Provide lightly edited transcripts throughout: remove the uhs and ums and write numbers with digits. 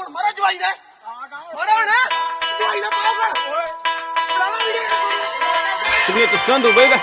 मारो जवाई दे मारो ना जवाई ना पाओ बना ला वीडियो सिग्नेचर संधू बेबे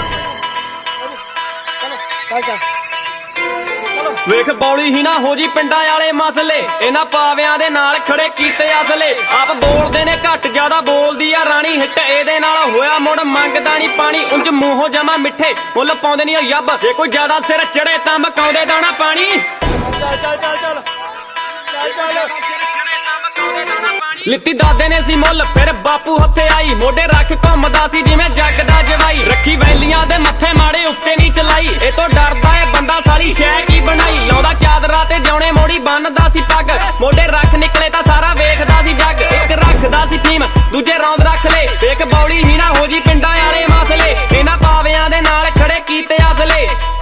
चल चल ਵੇਖ ਬੌਲੀ ਹੀ ਨਾ ਹੋ ਜੀ ਪਿੰਡਾਂ ਵਾਲੇ ਮਸਲੇ ਇਹਨਾਂ ਪਾਵਿਆਂ ਦੇ ਨਾਲ ਖੜੇ ਕੀਤੇ ਅਸਲੇ ਆਪ ਬੋਲਦੇ ਨੇ ਘੱਟ ਜ਼ਿਆਦਾ ਬੋਲਦੀ ਆ ਰਾਣੀ ਹਿੱਟ ਇਹਦੇ ਨਾਲ ਹੋਇਆ ਮੁੜ ਮੰਗਦਾ ਨਹੀਂ ਪਾਣੀ ਉਂਝ ਮੂੰਹੋਂ ਜਮਾ ਮਿੱਠੇ ਮੁੱਲ ਪਾਉਂਦੇ ਨਹੀਂ ਯੱਬ ਜੇ ਕੋਈ ਜ਼ਿਆਦਾ ਸਿਰ ਚੜੇ ਤਾਂ ਮਕਾਉਂਦੇ ਦਾਣਾ ਪਾਣੀ ਚੱਲ ਚੱਲ ਚੱਲ ਚੱਲ ਚੱਲ ਚੱਲ ਲਿੱਤੀ ਦਾਦੇ ਨੇ ਸੀ ਮੁੱਲ ਫਿਰ ਬਾਪੂ ਹੱਥੇ ਆਈ ਮੋਢੇ ਰੱਖ ਘੁੰਮਦਾ ਸੀ ਜਿਵੇਂ ਜੱਗ ਦਾ ਜਵਾਈ ਰੱਖੀ ਵੈਲੀਆਂ ਦੇ ਮੱਥੇ ਮਾੜੇ ਉੱਤੇ ਨਹੀਂ ਚਲਾਈ ਇਹ ਤੋਂ ਡਰਦਾ ਏ ਬੰਦਾ ਸਾਲੀ ਸ਼ੈ ਕੀ ਬਣਾਈ ਲਾਉਂਦਾ ਚਾਦਰਾ ਤੇ ਜਿਉਣੇ ਮੋੜੀ ਬੰਨਦਾ ਸੀ ਪੱਗ ਮੋਢੇ ਰੱਖ ਨਿਕਲੇ ਤਾਂ ਸਾਰਾ ਵੇਖਦਾ ਸੀ ਜੱਗ ਇੱਕ ਰੱਖਦਾ ਸੀ ਫੀਮ ਦੂਜੇ ਰੌਂਦ ਰੱਖ ਲੇ ਵੇਖ ਬੌਲੀ ਹੀ ਨਾ ਹੋ ਜੀ ਪਿੰਡਾਂ ਵਾਲੇ ਮਸਲੇ ਇਹਨਾਂ ਪਾਵਿਆਂ ਦੇ ਨਾਲ ਖੜੇ ਕੀਤੇ ਅਸਲੇ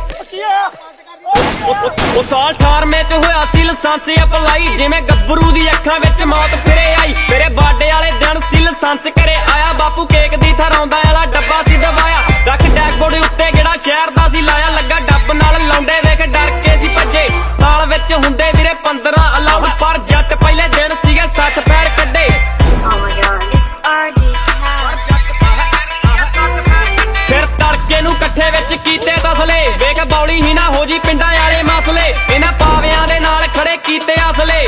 ਉਹ ਸਾਲ 18 ਚ ਹੋਇਆ ਸੀ ਲਾਇਸੈਂਸ ਅਪਲਾਈ ਜਿਵੇਂ ਗੱਭਰੂ ਦੀ ਅੱਖਾਂ ਵਿੱਚ ਮੌਤ ਫਿਰੇ ਆਈ ਮੇਰੇ ਬਾਡੇ ਵਾਲੇ ਦਿਨ ਸੀ ਲਾਇਸੈਂਸ ਕਰੇ ਆਇਆ ਬਾਪੂ ਕੇਕ ਦੀ ਥਰਾਉਂਦਾ ਵਾਲਾ ਡੱਬਾ ਸੀ ਦਵਾਇਆ ਰੱਖ ਡੈਸ਼ਬੋਰਡ ਉੱਤੇ ਜਿਹੜਾ ਸ਼ਹਿਰ ਦਾ ਸੀ ਲਾਇਆ ਲੱਗਾ ਡੱਬ ਨਾਲ ਲਾਉਂਦੇ ਵੇਖ ਡਰ ਕੇ ਸੀ ਭੱਜੇ ਸਾਲ ਵਿੱਚ ਹੁੰਦੇ ਵੀਰੇ 15 ਅਲਾਉਡ ਪਰ ਜੱਟ ਪਹਿਲੇ ਦਿਨ ਸੀਗੇ 60 ਪੈਰ ਕੱਢੇ ਫਿਰ ਤੜਕੇ ਨੂੰ ਇਕੱਠੇ ਵਿੱਚ ਕੀਤੇ ਤਸਲੇ ਵੇਖ ਬੌਲੀ ਹੀ ਨਾ ਹੋ ਜੀ ਪਿੰਡਾਂ ਵਾਲੇ ਮਸਲੇ ਇਹਨਾਂ ਪਾਵਿਆਂ ਦੇ ਨਾਲ ਖੜੇ ਕੀਤੇ ਅਸਲੇ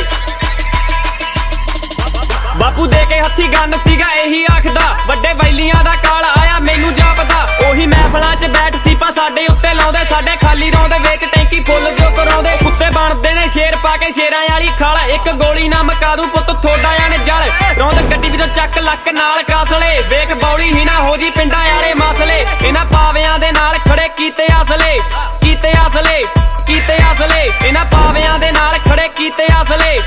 ਬਾਪੂ ਦੇ ਕੇ ਹੱਥੀ ਗੰਨ ਸੀਗਾ ਇਹੀ ਆਖਦਾ ਵੱਡੇ ਵੈਲੀਆਂ ਦਾ ਕਾਲ ਆਇਆ ਮੈਨੂੰ ਜਾਪਦਾ ਉਹੀ ਮਹਿਫਲਾਂ 'ਚ ਬੈਠ ਸੀਪਾਂ ਸਾਡੇ ਉੱਤੇ ਲਾਉਂਦੇ ਸਾਡੇ ਖਾਲੀ ਰੌਂਦੇ ਵਿੱਚ ਟੈਂਕੀ ਫੁੱਲ ਜੋ ਕਰਾਉਂਦੇ ਕੁੱਤੇ ਬਣਦੇ ਨੇ ਸ਼ੇਰ ਪਾ ਕੇ ਸ਼ੇਰਾਂ ਵਾਲੀ ਖਾਲ ਇੱਕ ਗੋਲੀ ਨਾ ਮਕਾ ਦੂ ਪੁੱਤ ਥੋੜਾ ਜਾਣ ਜਲ ਰੌਂਦ ਗੱਡੀ ਵਿੱਚੋਂ ਚੱਕ ਲੱਕ ਨਾਲ ਕਾਸਲੇ ਵੇਖ ਬੌਲੀ ਹੀ ਨਾ ਹੋ ਜੀ ਪਿੰਡਾਂ ਵਾਲੇ ਮਸਲੇ ਇਹਨਾਂ ਪਾਵਿਆਂ ਦੇ ਨਾਲ ਖੜੇ ਕੀਤੇ ਅਸਲੇ ਕੀਤੇ ਅਸਲੇ ਕੀਤੇ ਅਸਲੇ ਇਹਨਾਂ ਪਾਵਿਆਂ ਦੇ ਨਾਲ ਖੜੇ ਕੀਤੇ ਅਸਲੇ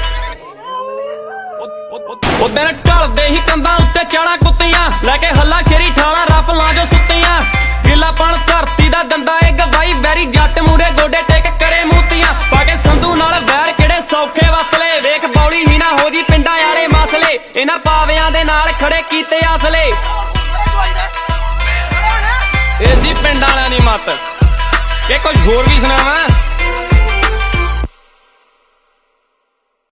ਉਹ ਦਿਨ ਢਲਦੇ ਹੀ ਕੰਧਾਂ ਉੱਤੇ ਚਾਲਾਂ ਕੁੱਤੀਆਂ ਲੈ ਕੇ ਹੱਲਾ ਸ਼ੇਰੀ ਠਾਲਾਂ ਰਫਲਾਂ ਜੋ ਸੁੱਤੀਆਂ ਗਿੱਲਾਪਣ ਧਰਤੀ ਦਾ ਦੰਦਾ ਏ ਗਵਾਈ ਬੈਰੀ ਜੱਟ ਮੂਰੇ ਗੋਡੇ ਟੇਕ ਕਰੇ ਮੂਤੀਆਂ ਪਾ ਕੇ ਸੰਧੂ ਨਾਲ ਵੈਰ ਕਿਹੜੇ ਸੌਖੇ ਵਸਲੇ ਵੇਖ ਬੌਲੀ ਹੀ ਨਾ ਹੋ ਜੀ ਪਿੰਡਾਂ ਵਾਲੇ ਮਸਲੇ ਇਹਨਾਂ ਪਾਵਿਆਂ ਦੇ ਨਾਲ ਖੜੇ ਕੀਤੇ ਅਸਲੇ ਇਹ ਸੀ ਪਿੰਡ ਵਾਲਿਆਂ ਦੀ ਮੱਤ ਕਿ ਕੁਝ ਹੋਰ ਵੀ ਸੁਣਾਵਾਂ